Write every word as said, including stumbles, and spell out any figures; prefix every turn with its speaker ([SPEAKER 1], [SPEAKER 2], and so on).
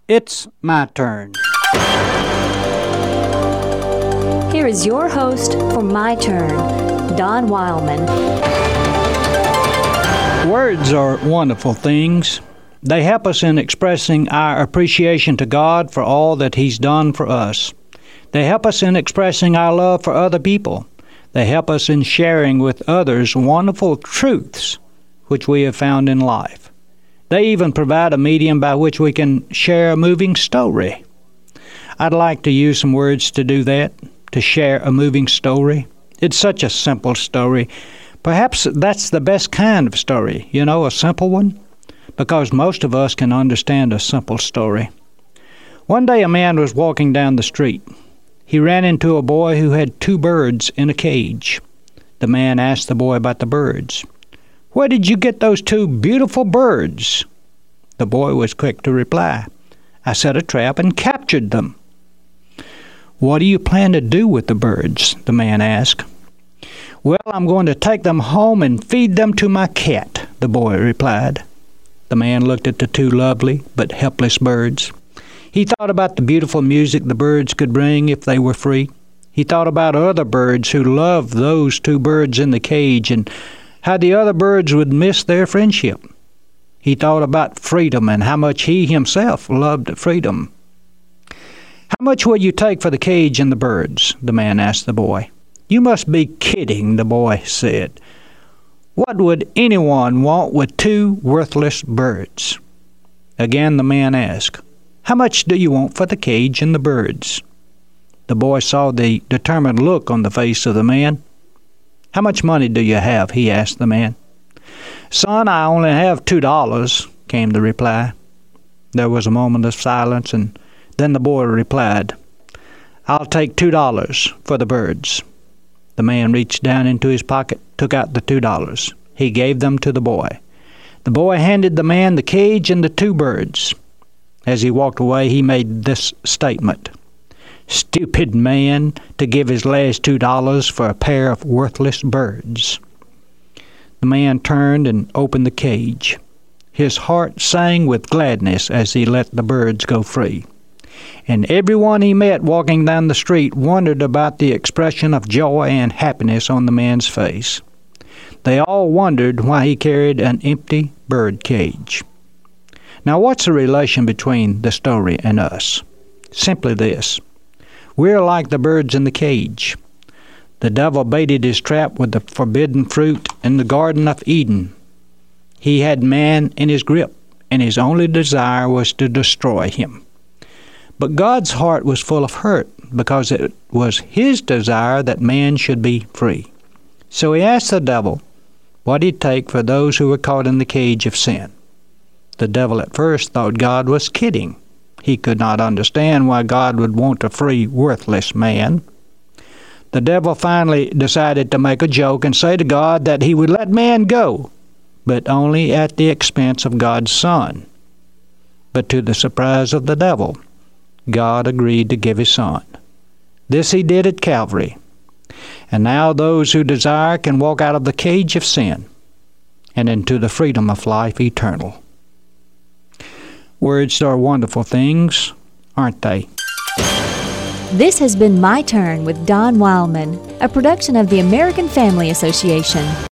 [SPEAKER 1] It's my turn.
[SPEAKER 2] Here is your host for My Turn, Don Wildman.
[SPEAKER 1] Words are wonderful things. They help us in expressing our appreciation to God for all that He's done for us. They help us in expressing our love for other people. They help us in sharing with others wonderful truths which we have found in life. They even provide a medium by which we can share a moving story. I'd like to use some words to do that, to share a moving story. It's such a simple story. Perhaps that's the best kind of story, you know, a simple one, because most of us can understand a simple story. One day a man was walking down the street. He ran into a boy who had two birds in a cage. The man asked the boy about the birds. "Where did you get those two beautiful birds?" The boy was quick to reply, "I set a trap and captured them." "What do you plan to do with the birds?" the man asked. "Well, I'm going to take them home and feed them to my cat," the boy replied. The man looked at the two lovely but helpless birds. He thought about the beautiful music the birds could bring if they were free. He thought about other birds who loved those two birds in the cage and how the other birds would miss their friendship. He thought about freedom and how much he himself loved freedom. "How much will you take for the cage and the birds?" the man asked the boy. "You must be kidding," the boy said. "What would anyone want with two worthless birds?" Again the man asked, "How much do you want for the cage and the birds?" The boy saw the determined look on the face of the man. "How much money do you have?" he asked the man. "Son, I only have two dollars," came the reply. There was a moment of silence, and then the boy replied, "I'll take two dollars for the birds." The man reached down into his pocket, took out the two dollars. He gave them to the boy. The boy handed the man the cage and the two birds. As he walked away, he made this statement: "Stupid man to give his last two dollars for a pair of worthless birds." The man turned and opened the cage. His heart sang with gladness as he let the birds go free. And everyone he met walking down the street wondered about the expression of joy and happiness on the man's face. They all wondered why he carried an empty bird cage. Now, what's the relation between the story and us? Simply this: we're like the birds in the cage. The devil baited his trap with the forbidden fruit in the Garden of Eden. He had man in his grip, and his only desire was to destroy him. But God's heart was full of hurt because it was His desire that man should be free. So He asked the devil what he'd take for those who were caught in the cage of sin. The devil at first thought God was kidding. He could not understand why God would want to free worthless man. The devil finally decided to make a joke and say to God that he would let man go, but only at the expense of God's Son. But to the surprise of the devil, God agreed to give His Son. This He did at Calvary. And now those who desire can walk out of the cage of sin and into the freedom of life eternal. Words are wonderful things, aren't they?
[SPEAKER 2] This has been My Turn with Don Wildman, a production of the American Family Association.